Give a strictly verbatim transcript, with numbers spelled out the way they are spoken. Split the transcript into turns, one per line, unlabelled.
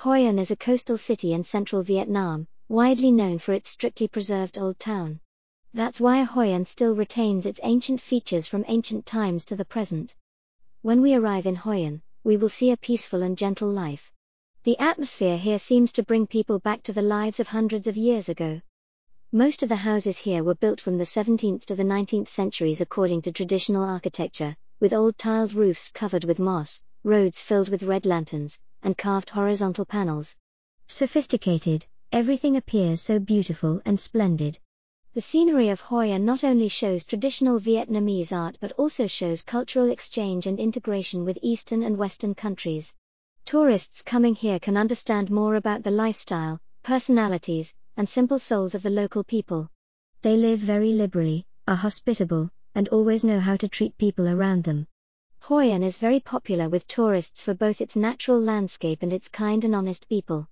Hoi An is a coastal city in central Vietnam, widely known for its strictly preserved old town. That's why Hoi An still retains its ancient features from ancient times to the present. When we arrive in Hoi An, we will see a peaceful and gentle life. The atmosphere here seems to bring people back to the lives of hundreds of years ago. Most of the houses here were built from the seventeenth to the nineteenth centuries according to traditional architecture, with old tiled roofs covered with moss, roads filled with red lanterns, and carved horizontal panels. Sophisticated, everything appears so beautiful and splendid. The scenery of Hoi An not only shows traditional Vietnamese art but also shows cultural exchange and integration with Eastern and Western countries. Tourists coming here can understand more about the lifestyle, personalities, and simple souls of the local people. They live very liberally, are hospitable, and always know how to treat people around them. Hoi An is very popular with tourists for both its natural landscape and its kind and honest people.